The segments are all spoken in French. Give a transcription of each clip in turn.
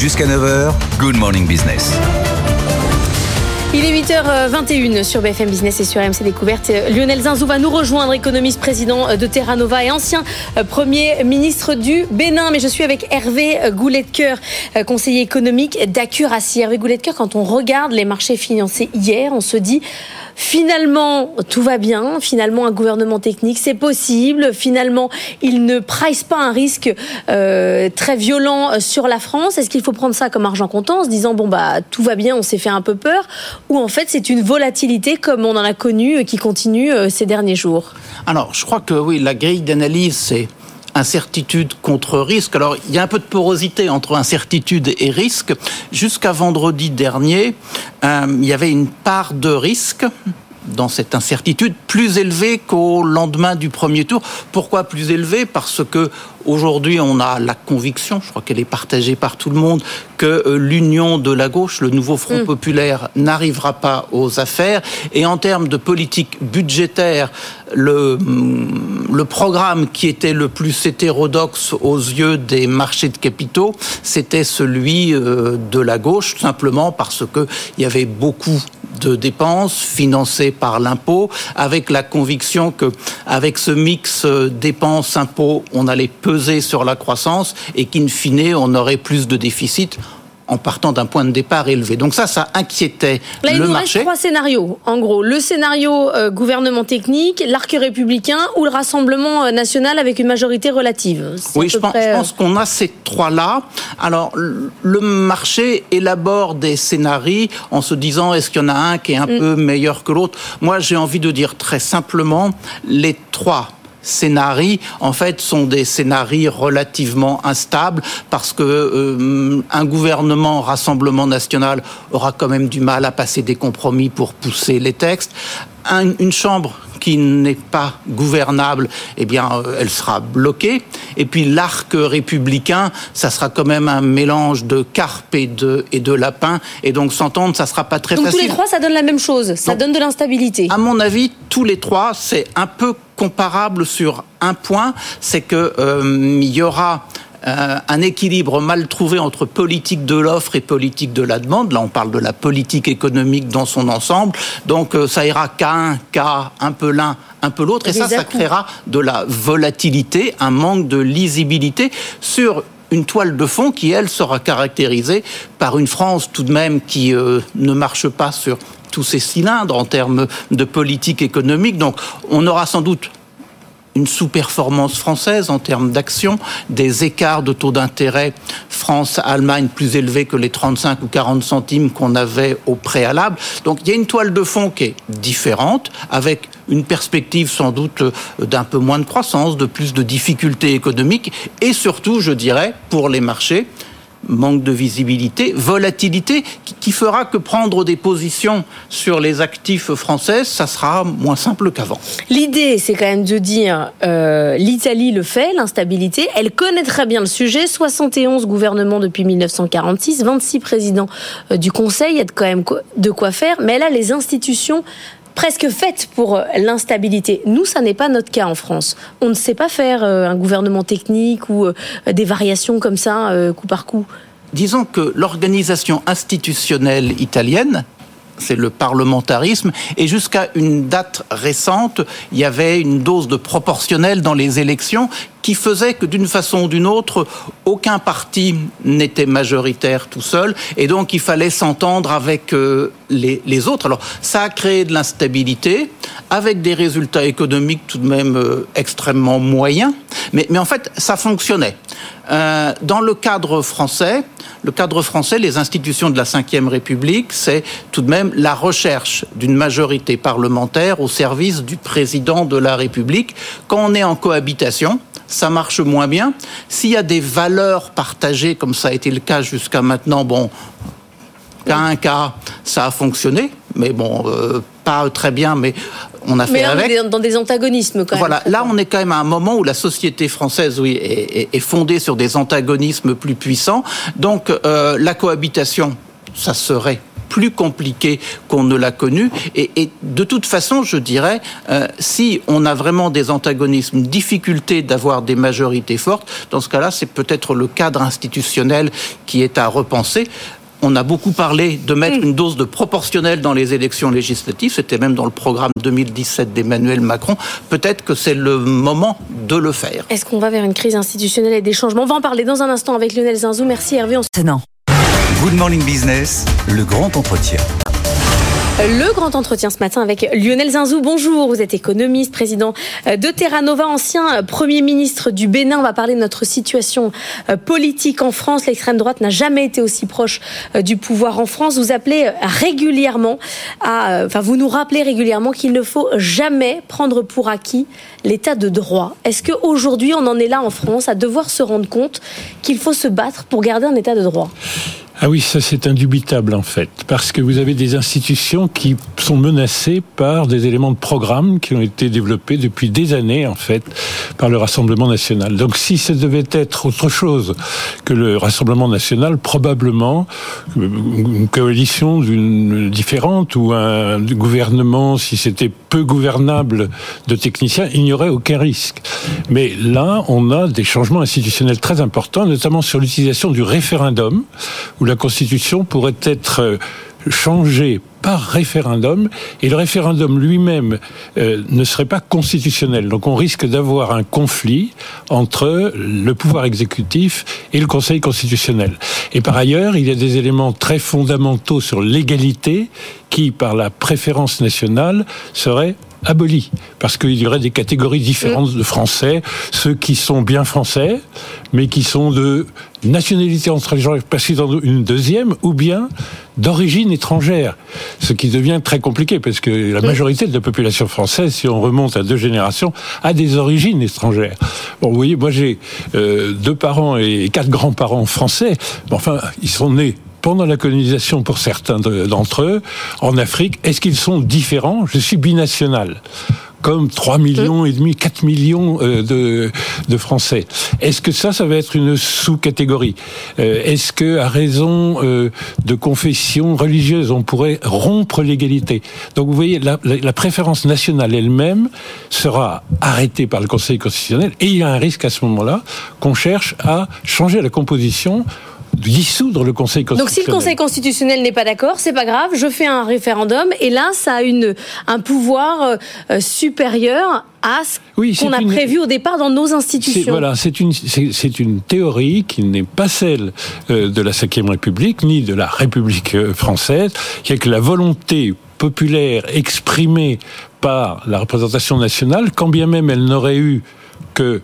Jusqu'à 9h, Good Morning Business. Il est 8h21 sur BFM Business et sur RMC Découverte. Lionel Zinsou va nous rejoindre, économiste, président de Terra Nova et ancien Premier ministre du Bénin. Mais je suis avec Hervé Goulet-de-Coeur, conseiller économique d'Accuracy. Hervé Goulet-de-Coeur, quand on regarde les marchés financiers hier, on se dit finalement tout va bien, finalement un gouvernement technique c'est possible, finalement il ne price pas un risque très violent sur la France. Est-ce qu'il faut prendre ça comme argent comptant en se disant tout va bien, on s'est fait un peu peur, ou en fait c'est une volatilité comme on en a connu qui continue ces derniers jours? Alors je crois que oui, la grille d'analyse c'est incertitude contre risque. Alors, il y a un peu de porosité entre incertitude et risque. Jusqu'à vendredi dernier, il y avait une part de risque dans cette incertitude plus élevée qu'au lendemain du premier tour. Pourquoi plus élevée ? Parce que aujourd'hui, on a la conviction, je crois qu'elle est partagée par tout le monde, que l'union de la gauche, le nouveau Front populaire, n'arrivera pas aux affaires. Et en termes de politique budgétaire, le programme qui était le plus hétérodoxe aux yeux des marchés de capitaux, c'était celui de la gauche, tout simplement parce qu'il y avait beaucoup de dépenses financées par l'impôt, avec la conviction qu'avec ce mix dépenses-impôts, on allait peser sur la croissance et qu'in fine, on aurait plus de déficit en partant d'un point de départ élevé. Donc ça inquiétait le marché. Là, il nous reste 3 scénarios. En gros, le scénario gouvernement technique, l'arc républicain ou le Rassemblement national avec une majorité relative. Oui, je pense qu'on a ces 3-là. Alors, le marché élabore des scénarios en se disant est-ce qu'il y en a un qui est un peu meilleur que l'autre ? Moi, j'ai envie de dire très simplement, les 3 scénarios, en fait, sont des scénarios relativement instables parce que un gouvernement Rassemblement national aura quand même du mal à passer des compromis pour pousser les textes. Une chambre qui n'est pas gouvernable, elle sera bloquée. Et puis l'arc républicain, ça sera quand même un mélange de carpe et de lapin. Et donc s'entendre, ça sera pas très facile. Donc tous les 3, ça donne la même chose. Ça donne de l'instabilité. À mon avis, tous les 3, c'est un peu comparable sur un point, c'est que il y aura un équilibre mal trouvé entre politique de l'offre et politique de la demande. Là, on parle de la politique économique dans son ensemble. Donc, ça ira qu'à un peu l'un, un peu l'autre. Et ça créera de la volatilité, un manque de lisibilité sur une toile de fond qui, elle, sera caractérisée par une France tout de même qui ne marche pas sur tous ces cylindres en termes de politique économique. Donc, on aura sans doute une sous-performance française en termes d'action, des écarts de taux d'intérêt France-Allemagne plus élevés que les 35 ou 40 centimes qu'on avait au préalable. Donc il y a une toile de fond qui est différente, avec une perspective sans doute d'un peu moins de croissance, de plus de difficultés économiques, et surtout, je dirais, pour les marchés, manque de visibilité, volatilité qui fera que prendre des positions sur les actifs français, ça sera moins simple qu'avant. L'idée, c'est quand même de dire l'Italie le fait, l'instabilité, elle connaît très bien le sujet, 71 gouvernements depuis 1946, 26 présidents du Conseil, il y a quand même de quoi faire, mais elle a les institutions presque faites pour l'instabilité. Nous, ça n'est pas notre cas en France. On ne sait pas faire un gouvernement technique ou des variations comme ça, coup par coup. Disons que l'organisation institutionnelle italienne, c'est le parlementarisme, et jusqu'à une date récente, il y avait une dose de proportionnel dans les élections qui faisait que d'une façon ou d'une autre, aucun parti n'était majoritaire tout seul, et donc il fallait s'entendre avec les autres. Alors ça a créé de l'instabilité, avec des résultats économiques tout de même extrêmement moyens, mais en fait ça fonctionnait. Dans le cadre français, les institutions de la Ve République, c'est tout de même la recherche d'une majorité parlementaire au service du président de la République. Quand on est en cohabitation, ça marche moins bien. S'il y a des valeurs partagées, comme ça a été le cas jusqu'à maintenant, cas, ça a fonctionné, mais pas très bien, mais on a fait avec. Mais dans des antagonismes quand même. Voilà, là on est quand même à un moment où la société française, est fondée sur des antagonismes plus puissants. Donc la cohabitation, ça serait plus compliquée qu'on ne l'a connue. Et de toute façon, je dirais, si on a vraiment des antagonismes, difficulté d'avoir des majorités fortes, dans ce cas-là, c'est peut-être le cadre institutionnel qui est à repenser. On a beaucoup parlé de mettre une dose de proportionnel dans les élections législatives. C'était même dans le programme 2017 d'Emmanuel Macron. Peut-être que c'est le moment de le faire. Est-ce qu'on va vers une crise institutionnelle et des changements ? On va en parler dans un instant avec Lionel Zinzou. Merci Hervé. Good Morning Business, le grand entretien. Le grand entretien ce matin avec Lionel Zinzou. Bonjour, vous êtes économiste, président de Terra Nova, ancien Premier ministre du Bénin. On va parler de notre situation politique en France. L'extrême droite n'a jamais été aussi proche du pouvoir en France. Vous appelez régulièrement vous nous rappelez régulièrement qu'il ne faut jamais prendre pour acquis l'état de droit. Est-ce qu'aujourd'hui, on en est là en France à devoir se rendre compte qu'il faut se battre pour garder un état de droit ? Ah oui, ça c'est indubitable en fait, parce que vous avez des institutions qui sont menacées par des éléments de programme qui ont été développés depuis des années en fait par le Rassemblement national. Donc si ça devait être autre chose que le Rassemblement national, probablement une coalition différente ou un gouvernement, si c'était peu gouvernable de techniciens, il n'y aurait aucun risque. Mais là, on a des changements institutionnels très importants, notamment sur l'utilisation du référendum, où la Constitution pourrait être changée par référendum, et le référendum lui-même ne serait pas constitutionnel. Donc on risque d'avoir un conflit entre le pouvoir exécutif et le Conseil constitutionnel. Et par ailleurs, il y a des éléments très fondamentaux sur l'égalité qui, par la préférence nationale, seraient abolis, parce qu'il y aurait des catégories différentes de Français, ceux qui sont bien français, mais qui sont de nationalité étrangère, passés dans une deuxième, ou bien d'origine étrangère, ce qui devient très compliqué, parce que la majorité de la population française, si on remonte à 2 générations, a des origines étrangères. Bon, vous voyez, moi j'ai 2 parents et 4 grands-parents français, enfin, ils sont nés pendant la colonisation pour certains d'entre eux, en Afrique. Est-ce qu'ils sont différents ? Je suis binational, comme 3 millions et demi, 4 millions de Français. Est-ce que ça va être une sous-catégorie ? Est-ce que, à raison de confession religieuse, on pourrait rompre l'égalité ? Donc vous voyez, la préférence nationale elle-même sera arrêtée par le Conseil constitutionnel, et il y a un risque à ce moment-là qu'on cherche à changer la composition, dissoudre le Conseil constitutionnel. Donc si le Conseil constitutionnel n'est pas d'accord, c'est pas grave, je fais un référendum, et là ça a un pouvoir supérieur à ce qu'on a prévu au départ dans nos institutions. C'est une théorie qui n'est pas celle de la Ve République, ni de la République française, qui est que la volonté populaire exprimée par la représentation nationale, quand bien même elle n'aurait eu que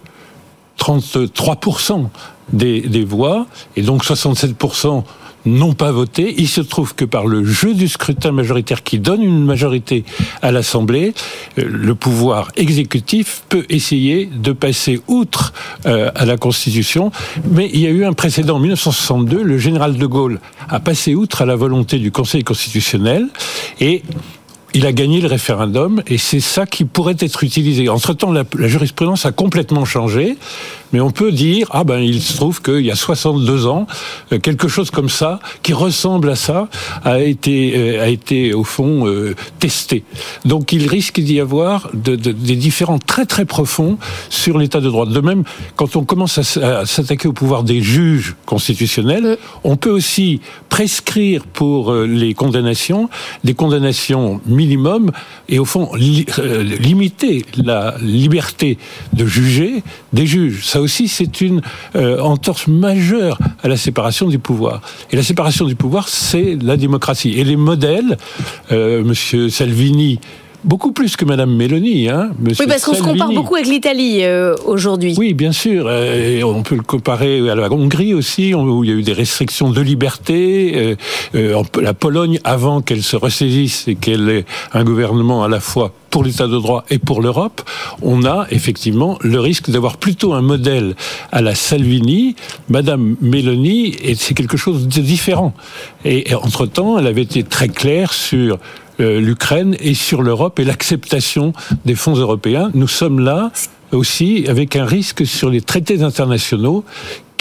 33% des voix, et donc 67% n'ont pas voté. Il se trouve que par le jeu du scrutin majoritaire qui donne une majorité à l'Assemblée, le pouvoir exécutif peut essayer de passer outre à la Constitution. Mais il y a eu un précédent en 1962, le général de Gaulle a passé outre à la volonté du Conseil constitutionnel, et il a gagné le référendum, et c'est ça qui pourrait être utilisé. Entre-temps, la jurisprudence a complètement changé, mais on peut dire, il se trouve qu'il y a 62 ans, quelque chose comme ça, qui ressemble à ça, a été au fond testé. Donc il risque d'y avoir des différends très très profonds sur l'état de droit. De même, quand on commence à s'attaquer au pouvoir des juges constitutionnels, on peut aussi prescrire pour les condamnations, des condamnations minimum, et au fond limiter la liberté de juger des juges. Ça aussi, c'est une entorse majeure à la séparation du pouvoir. Et la séparation du pouvoir, c'est la démocratie. Et les modèles, Monsieur Salvini, beaucoup plus que Madame Meloni, Oui, parce qu'on se compare beaucoup avec l'Italie aujourd'hui. Oui, bien sûr. On peut le comparer à la Hongrie aussi, où il y a eu des restrictions de liberté. La Pologne, avant qu'elle se ressaisisse et qu'elle ait un gouvernement à la fois pour l'état de droit et pour l'Europe, on a effectivement le risque d'avoir plutôt un modèle à la Salvini. Madame Meloni, c'est quelque chose de différent. Et entre-temps, elle avait été très claire sur l'Ukraine et sur l'Europe et l'acceptation des fonds européens. Nous sommes là aussi avec un risque sur les traités internationaux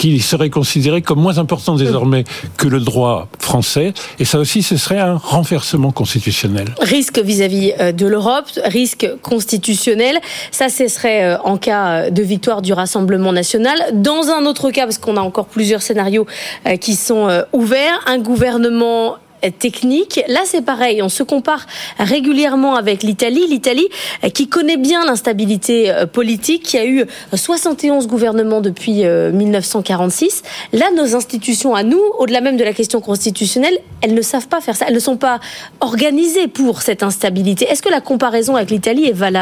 qui serait considéré comme moins important désormais que le droit français. Et ça aussi, ce serait un renversement constitutionnel. Risque vis-à-vis de l'Europe, risque constitutionnel. Ça, ce serait en cas de victoire du Rassemblement national. Dans un autre cas, parce qu'on a encore plusieurs scénarios qui sont ouverts, un gouvernement technique. Là, c'est pareil. On se compare régulièrement avec l'Italie. L'Italie qui connaît bien l'instabilité politique, qui a eu 71 gouvernements depuis 1946. Là, nos institutions à nous, au-delà même de la question constitutionnelle, elles ne savent pas faire ça. Elles ne sont pas organisées pour cette instabilité. Est-ce que la comparaison avec l'Italie est valable ?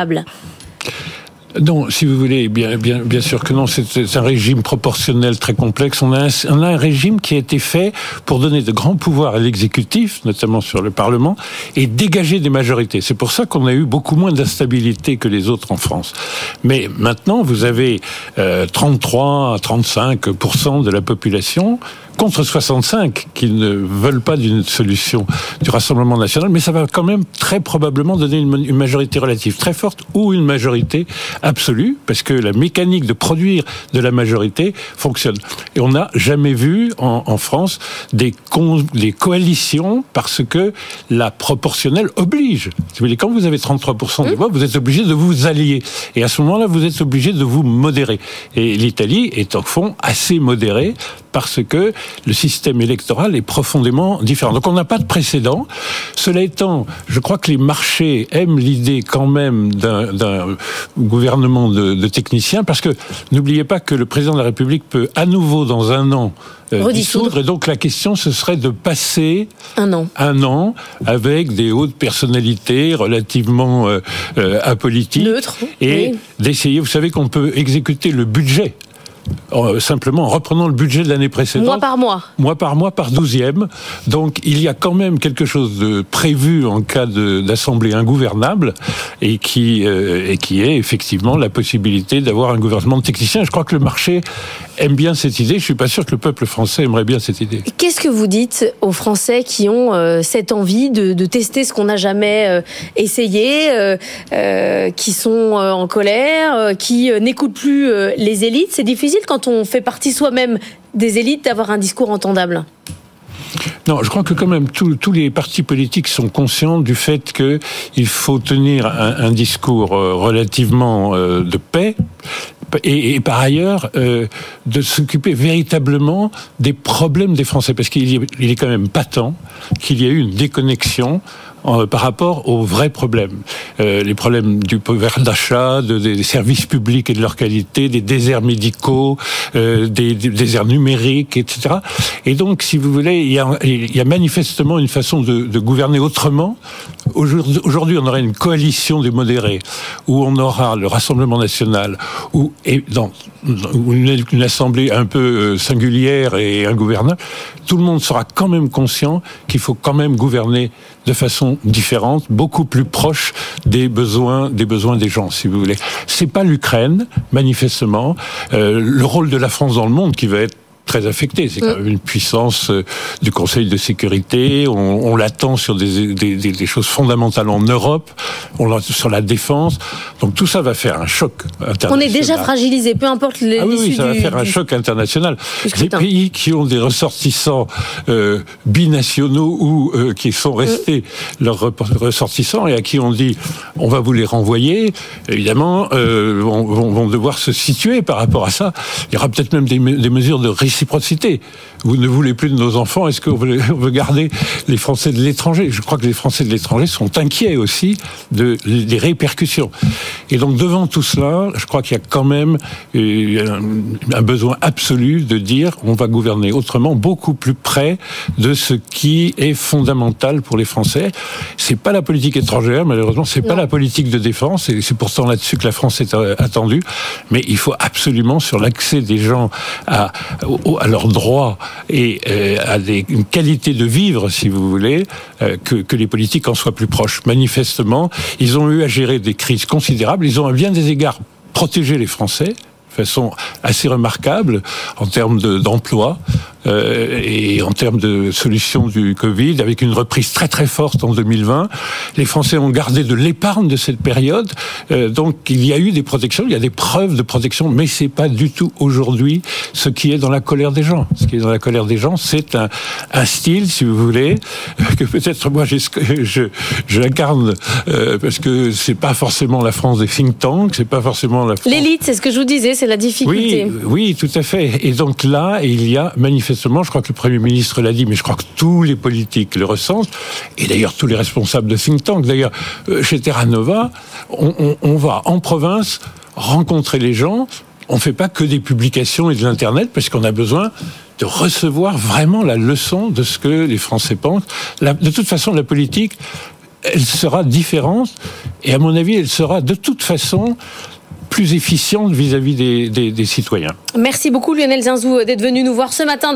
Non, si vous voulez, bien sûr que non. C'est un régime proportionnel très complexe. On a un régime qui a été fait pour donner de grands pouvoirs à l'exécutif, notamment sur le Parlement, et dégager des majorités. C'est pour ça qu'on a eu beaucoup moins d'instabilité que les autres en France. Mais maintenant, vous avez 33 à 35% de la population contre 65 qui ne veulent pas d'une solution du Rassemblement national, mais ça va quand même très probablement donner une majorité relative très forte ou une majorité absolue, parce que la mécanique de produire de la majorité fonctionne. Et on n'a jamais vu en France des coalitions parce que la proportionnelle oblige. Quand vous avez 33% des voix, vous êtes obligé de vous allier. Et à ce moment-là, vous êtes obligé de vous modérer. Et l'Italie est au fond assez modérée parce que le système électoral est profondément différent. Donc on n'a pas de précédent. Cela étant, je crois que les marchés aiment l'idée quand même d'un gouvernement de techniciens, parce que n'oubliez pas que le président de la République peut à nouveau dans un an dissoudre, et donc la question ce serait de passer un an avec des hautes personnalités relativement apolitiques, neutres, et d'essayer, vous savez qu'on peut exécuter le budget simplement en reprenant le budget de l'année précédente. Mois par mois, par 12e. Donc il y a quand même quelque chose de prévu en cas d'assemblée ingouvernable et qui est effectivement la possibilité d'avoir un gouvernement de techniciens. Je crois que le marché aime bien cette idée. Je suis pas sûr que le peuple français aimerait bien cette idée. Qu'est-ce que vous dites aux Français qui ont cette envie de tester ce qu'on n'a jamais essayé, qui sont en colère, qui n'écoutent plus les élites? C'est difficile quand on fait partie soi-même des élites d'avoir un discours entendable. Non, je crois que quand même tous les partis politiques sont conscients du fait qu'il faut tenir un discours relativement de paix. Et par ailleurs, de s'occuper véritablement des problèmes des Français. Parce qu'il est quand même patent qu'il y a eu une déconnexion par rapport aux vrais problèmes. Les problèmes du pouvoir d'achat, des services publics et de leur qualité, des déserts médicaux, des déserts numériques, etc. Et donc, si vous voulez, il y a manifestement une façon de gouverner autrement. Aujourd'hui, on aurait une coalition des modérés, où on aura le Rassemblement national, ou une assemblée un peu singulière et ingouvernable. Tout le monde sera quand même conscient qu'il faut quand même gouverner de façon différente, beaucoup plus proche des besoins des gens, si vous voulez. C'est pas l'Ukraine, manifestement. Le rôle de la France dans le monde qui va être très affecté. C'est quand même une puissance du Conseil de sécurité. On l'attend sur des choses fondamentales en Europe. On l'attend sur la défense. Donc tout ça va faire un choc international. On est déjà fragilisé, peu importe l'issue ça va faire un choc international. Les pays qui ont des ressortissants binationaux ou qui sont restés leurs ressortissants et à qui on dit on va vous les renvoyer, évidemment, vont devoir se situer par rapport à ça. Il y aura peut-être même des mesures de réciprocité. Vous ne voulez plus de nos enfants, est-ce qu'on veut garder les Français de l'étranger? Je crois que les Français de l'étranger sont inquiets aussi des répercussions. Et donc devant tout cela, je crois qu'il y a quand même un besoin absolu de dire on va gouverner autrement, beaucoup plus près de ce qui est fondamental pour les Français. C'est pas la politique étrangère, malheureusement, c'est pas la politique de défense, et c'est pourtant là-dessus que la France est attendue, mais il faut absolument, sur l'accès des gens à leurs droits et à une qualité de vivre, si vous voulez, que les politiques en soient plus proches. Manifestement, ils ont eu à gérer des crises considérables, ils ont à bien des égards protégé les Français de façon assez remarquable en termes d'emploi, et en termes de solution du Covid, avec une reprise très très forte en 2020. Les Français ont gardé de l'épargne de cette période, donc il y a eu des protections, il y a des preuves de protection, mais c'est pas du tout aujourd'hui ce qui est dans la colère des gens. Ce qui est dans la colère des gens, c'est un style, si vous voulez, que peut-être moi j'incarne, parce que c'est pas forcément la France des think tanks, c'est pas forcément la France... L'élite, c'est ce que je vous disais, c'est la difficulté. Oui, tout à fait. Et donc là, il y a manifestement, je crois que le Premier ministre l'a dit, mais je crois que tous les politiques le ressentent, et d'ailleurs tous les responsables de think tanks. D'ailleurs, chez Terra Nova, on va en province rencontrer les gens. On ne fait pas que des publications et de l'Internet, parce qu'on a besoin de recevoir vraiment la leçon de ce que les Français pensent. De toute façon, la politique, elle sera différente, et à mon avis, elle sera de toute façon plus efficiente vis-à-vis des citoyens. Merci beaucoup Lionel Zinzou d'être venu nous voir ce matin.